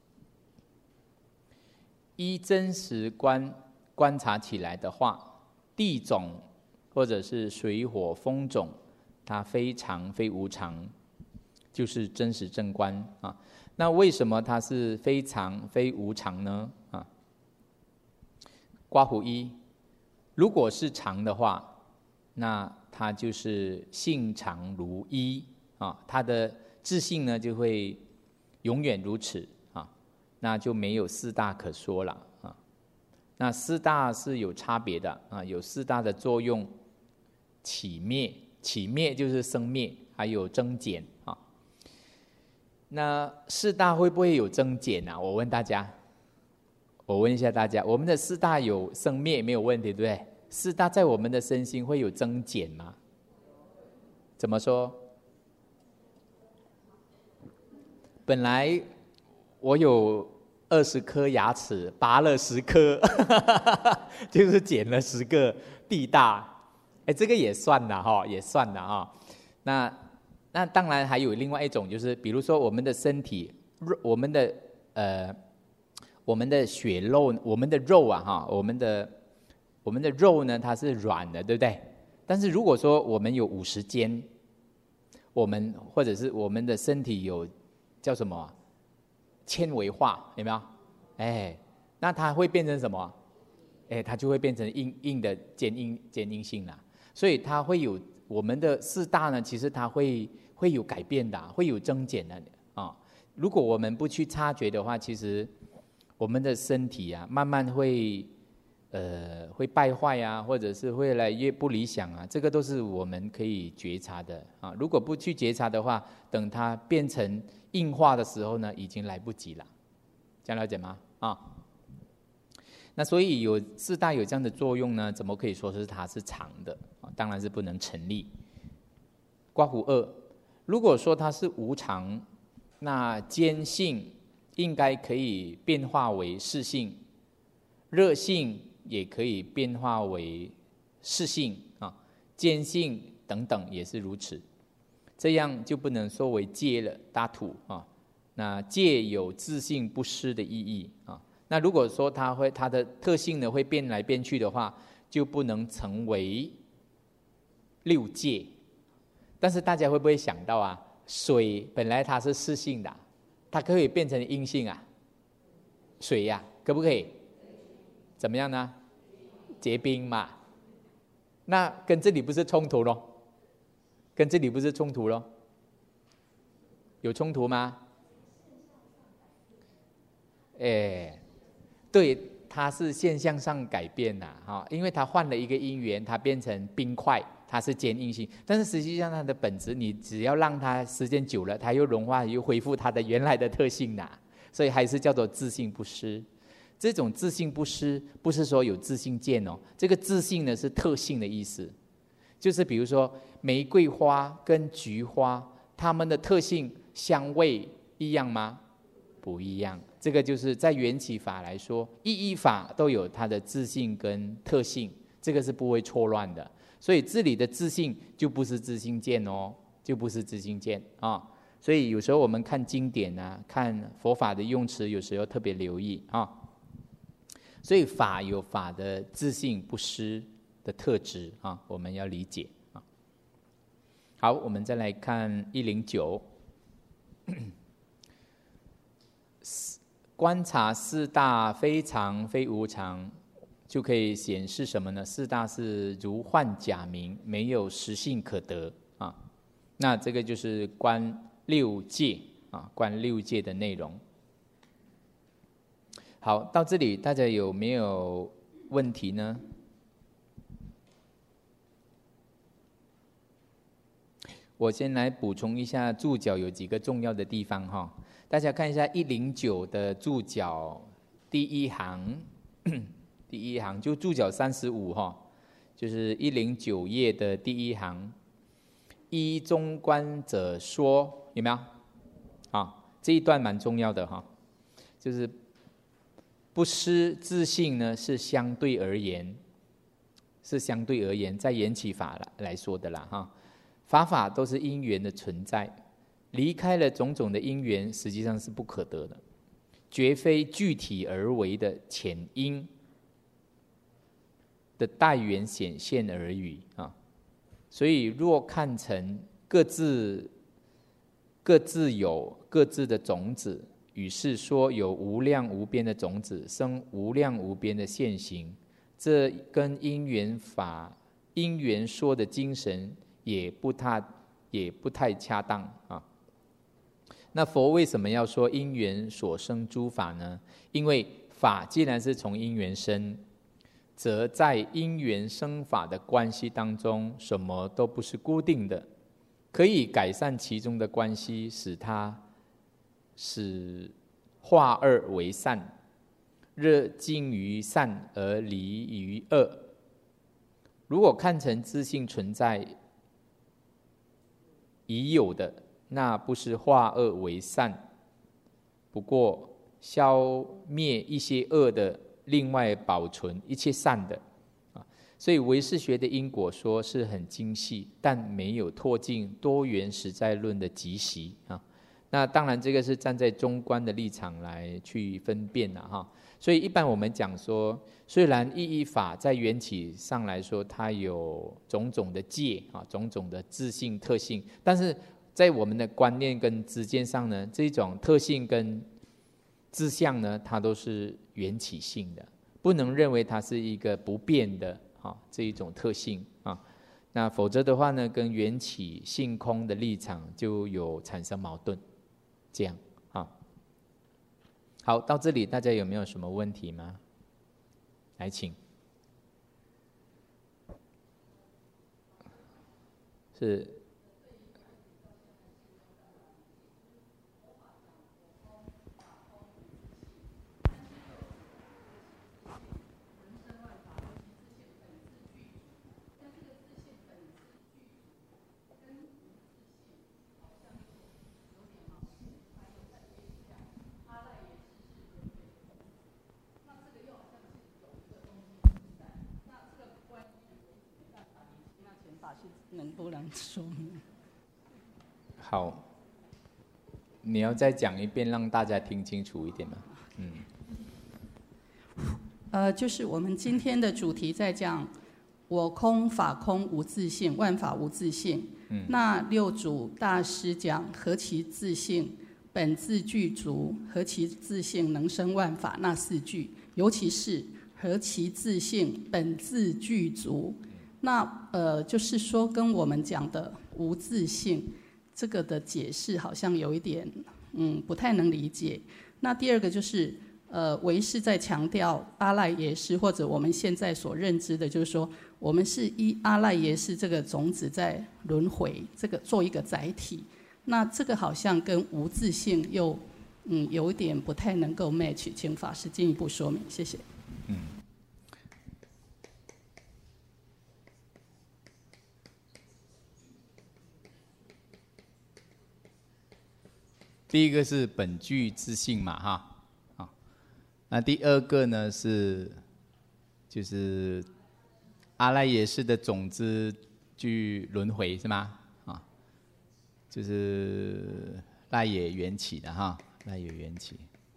依真实观观察起来的话，地种或者是水火风种，它非常非无常，就是真实正观啊。那为什么它是非常非无常呢？啊，刮胡一，如果是常的话，那它就是性常如一啊，它的自性呢就会永远如此啊，那就没有四大可说了啊。那四大是有差别的啊，有四大的作用，起灭，起灭就是生灭，还有增减啊。那四大会不会有增减啊？我问大家，我问一下大家，我们的四大有生灭没有问题，对不对？四大在我们的身心会有增减吗？怎么说？本来我有二十颗牙齿，拔了十颗，就是减了十个地大，哎，这个也算了哈，也算了哈。那那当然还有另外一种，就是比如说我们的身体，我们的呃，我们的血肉，我们的肉啊哈，我们的我们的肉呢，它是软的，对不对？但是如果说我们有五十肩，我们或者是我们的身体有叫什么纤维化，有没有？哎，那它会变成什么？哎，它就会变成硬硬的坚硬坚硬性啦。所以它会有我们的四大呢，其实它会会有改变的，会有增减的啊。如果我们不去察觉的话，其实我们的身体啊，慢慢会呃会败坏啊，或者是会越来越不理想啊，这个都是我们可以觉察的啊。如果不去觉察的话，等它变成硬化的时候呢，已经来不及了，这样了解吗？啊，那所以有四大有这样的作用呢，怎么可以说是它是常的？当然是不能成立。刮胡二，如果说它是无常，那坚性应该可以变化为势性，热性也可以变化为势性啊，坚性等等也是如此。这样就不能说为戒了，大土啊。那戒有自性不失的意义啊。那如果说它会它的特性呢会变来变去的话， 就不能成为六界。但是大家会不会想到啊？水本来它是湿性的，它可以变成阴性啊？水呀、啊，可不可以？怎么样呢？结冰嘛。那跟这里不是冲突咯？跟这里不是冲突咯？有冲突吗？哎，对，它是现象上改变了哈，因为它换了一个因缘，它变成冰块，它是坚硬性。但是实际上它的本质，你只要让它时间久了，它又融化，又恢复它的原来的特性啦。所以还是叫做自性不失。这种自性不失，不是说有自性见哦，这个自性呢是特性的意思。就是比如说玫瑰花跟菊花，它们的特性香味一样吗？不一样。这个就是在缘起法来说，一一法都有它的自性跟特性，这个是不会错乱的。所以这里的自性就不是自性见哦，就不是自性见啊。所以有时候我们看经典啊，看佛法的用词，有时候特别留意啊。所以法有法的自性不失的特质啊，我们要理解啊。好，我们再来看一零九。观察四大非常非无常，就可以显示什么呢？四大是如幻假名，没有实性可得啊。那这个就是观六界啊，观六界的内容。好，到这里大家有没有问题呢？我先来补充一下注脚有几个重要的地方哈。大家看一下一零九的注脚第一行，第一行就注脚三十五哈，就是一零九页的第一行。依中观者说，有没有？啊，这一段蛮重要的哈，就是不失自性呢是相对而言，是相对而言，在缘起法来说的啦哈。法法都是因缘的存在。离开了种种的因缘，实际上是不可得的，绝非具体而为的潜因的待缘显现而已啊。所以若看成各自各自有各自的种子，于是说有无量无边的种子生无量无边的现行，这跟因缘法因缘说的精神也不太也不太恰当啊。那佛为什么要说因缘所生诸法呢？因为法既然是从因缘生，则在因缘生法的关系当中，什么都不是固定的，可以改善其中的关系，使它使化恶为善，热精于善而离于恶。如果看成自性存在已有的，那不是化恶为善，不过消灭一些恶的，另外保存一切善的。所以唯识学的因果说是很精细，但没有拓进多元实在论的极习啊。那当然这个是站在中观的立场来去分辨的哈。所以一般我们讲说，虽然意义法在缘起上来说它有种种的界啊，种种的自性特性，但是在我们的观念跟知见上呢，这种特性跟志向呢，它都是缘起性的，不能认为它是一个不变的啊这一种特性啊。那否则的话呢，跟缘起性空的立场就有产生矛盾，这样啊。好，到这里大家有没有什么问题吗？来，请。是。 能不能说明？ 好，你要再讲一遍，让大家听清楚一点吗？嗯。 呃，就是我们今天的主题在讲我空法空无自性，万法无自性。嗯，那六祖大师讲何其自性，本自具足，何其自性能生万法，那四句，尤其是何其自性本自具足，那呃就是说跟我们讲的无自性这个的解释好像有一点嗯不太能理解。那第二个就是呃唯识在强调阿赖耶识，或者我们现在所认知的就是说我们是依阿赖耶识这个种子在轮回，这个做一个载体。那这个好像跟无自性又嗯有一点不太能够 match， 请法师进一步说明，谢谢。嗯， 第一个是本具自性嘛，哈，啊，那第二个呢是就是阿赖耶识的种子具轮回是吗？啊，就是赖耶缘起的哈，赖耶缘起。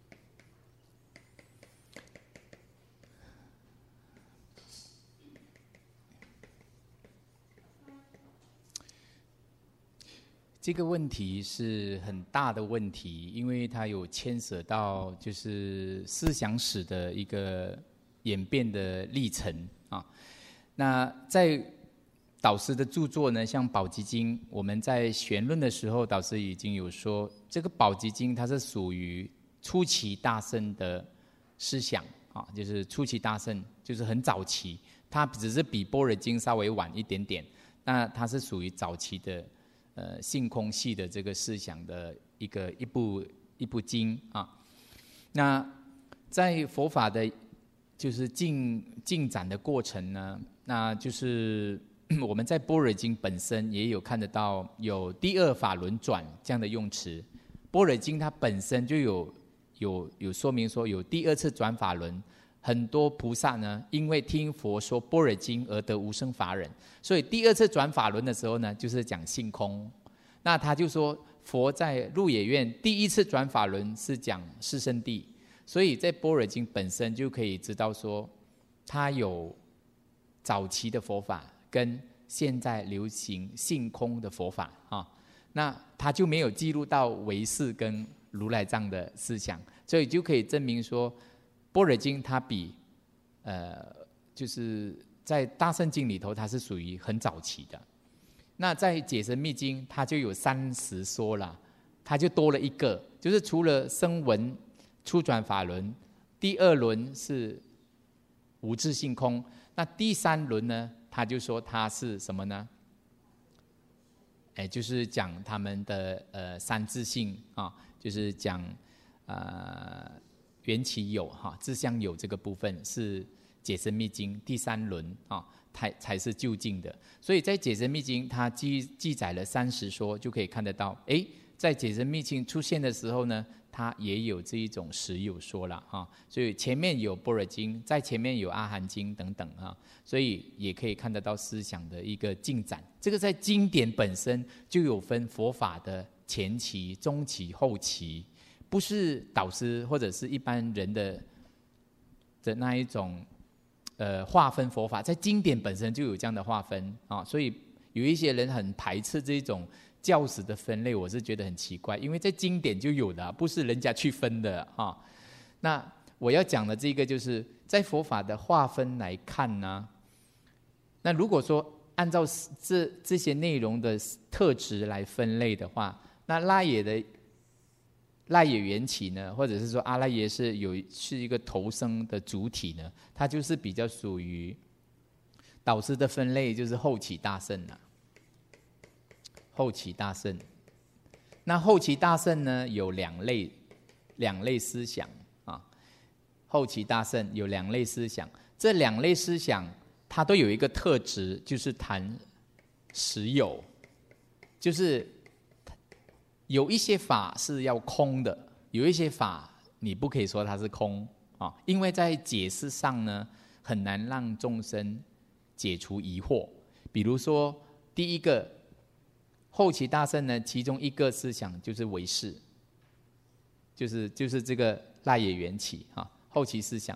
这个问题是很大的问题，因为它有牵涉到就是思想史的一个演变的历程啊。那在导师的著作呢，像《宝积经》，我们在玄论的时候，导师已经有说，这个《宝积经》它是属于初期大乘的思想啊，就是初期大乘，就是很早期，它只是比《般若经》稍微晚一点点，那它是属于早期的。呃，性空系的这个思想的一个一部一部经啊，那在佛法的，就是进进展的过程呢，那就是我们在般若经本身也有看得到有第二法轮转这样的用词，般若经它本身就有有有说明说有第二次转法轮。很多菩萨呢，因为听佛说般若经而得无生法忍，所以第二次转法轮的时候呢，就是讲性空。那他就说，佛在鹿野苑第一次转法轮是讲四圣谛，所以在般若经本身就可以知道说，它有早期的佛法跟现在流行性空的佛法啊。那他就没有记录到唯识跟如来藏的思想，所以就可以证明说。般若经它比，呃，就是在大乘经里头，它是属于很早期的。那在解深密经，它就有三十说了，它就多了一个，就是除了声闻初转法轮，第二轮是无自性空，那第三轮呢，他就说它是什么呢？哎，就是讲他们的呃三自性啊，就是讲呃。缘起有哈，自相有这个部分是解深密经第三轮啊，才才是究竟的。所以在解深密经，它记记载了三十说，就可以看得到。哎，在解深密经出现的时候呢，它也有这一种实有说了哈。所以前面有般若经，在前面有阿含经等等啊，所以也可以看得到思想的一个进展。这个在经典本身就有分佛法的前期、中期、后期。不是导师或者是一般人的的那一种呃划分佛法，在经典本身就有这样的划分啊，所以有一些人很排斥这种教史的分类，我是觉得很奇怪，因为在经典就有的，不是人家去分的啊。那我要讲的这个就是在佛法的划分来看呢，那如果说按照这这些内容的特质来分类的话，那拉也的。赖耶缘起呢，或者是说阿赖耶是有是一个投生的主体呢，它就是比较属于导师的分类，就是后起大乘了。后起大乘，那后起大乘呢有两类两类思想啊。后起大乘有两类思想，这两类思想它都有一个特质，就是谈实有，就是。有一些法是要空的，有一些法你不可以说它是空啊，因为在解释上呢，很难让众生解除疑惑。比如说，第一个后期大乘呢，其中一个思想就是唯识，就是就是这个赖耶缘起啊，后期思想。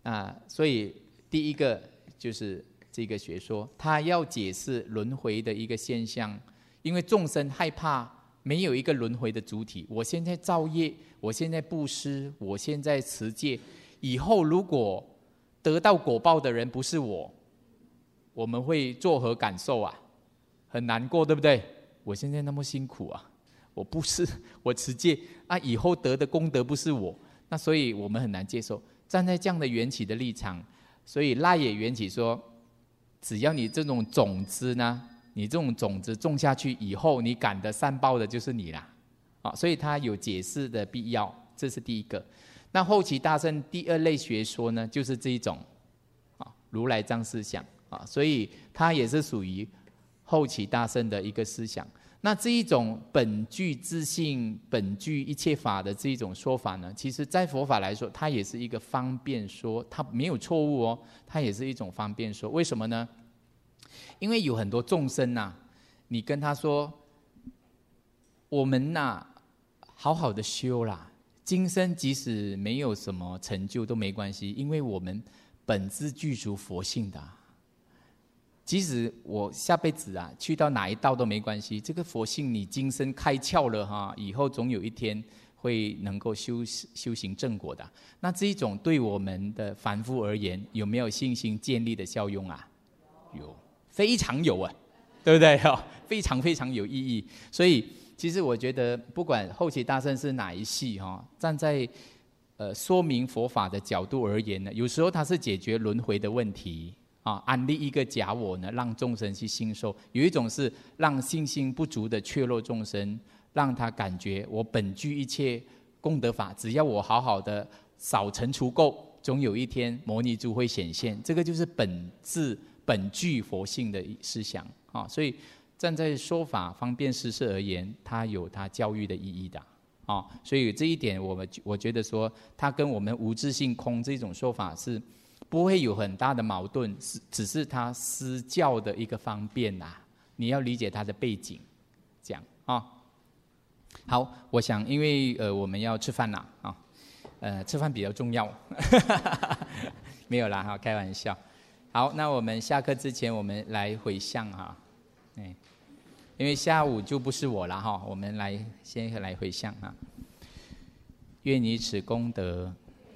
啊，所以第一个就是这个学说，他要解释轮回的一个现象，因为众生害怕没有一个轮回的主体。我现在造业，我现在布施，我现在持戒，以后如果得到果报的人不是我，我们会作何感受啊？很难过，对不对？我现在那么辛苦啊，我布施，我持戒啊，以后得的功德不是我，那所以我们很难接受。站在这样的缘起的立场，所以赖也缘起说，只要你这种种子呢，你这种种子种下去以后，你感的善报的就是你啦，啊，所以他有解释的必要，这是第一个。那后期大乘第二类学说呢，就是这一种啊如来藏思想啊，所以它也是属于后期大乘的一个思想。那这一种本具自性、本具一切法的这一种说法呢，其实在佛法来说，它也是一个方便说，它没有错误哦，它也是一种方便说。为什么呢？因为有很多众生呐、啊，你跟他说，我们呐、啊，好好的修啦，今生即使没有什么成就都没关系，因为我们本自具足佛性的、啊。即使我下辈子啊去到哪一道都没关系，这个佛性你今生开窍了哈，以后总有一天会能够修修行正果的。那这一种对我们的凡夫而言，有没有信心建立的效用啊？有，非常有啊，对不对？哈，非常非常有意义。所以其实我觉得，不管后期大乘是哪一系哈，站在呃说明佛法的角度而言呢，有时候它是解决轮回的问题。啊，安立一个假我呢，让众生去信受；有一种是让信心不足的怯弱众生，让他感觉我本具一切功德法，只要我好好的扫尘除垢，总有一天摩尼珠会显现。这个就是本自本具佛性的思想啊。所以站在说法方便施设而言，它有它教育的意义的啊。所以这一点，我们我觉得说，它跟我们无自性空这种说法是不会有很大的矛盾，只是他施教的一个方便呐、啊。你要理解他的背景，这样啊。好，我想因为呃我们要吃饭了啊，呃吃饭比较重要，没有啦哈，开玩笑。好，那我们下课之前，我们来回向哈，哎，因为下午就不是我了哈，我们来先来回向啊。愿以此功德，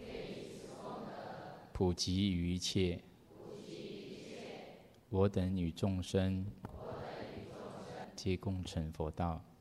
普及于一切，我等与众生，皆共成佛道。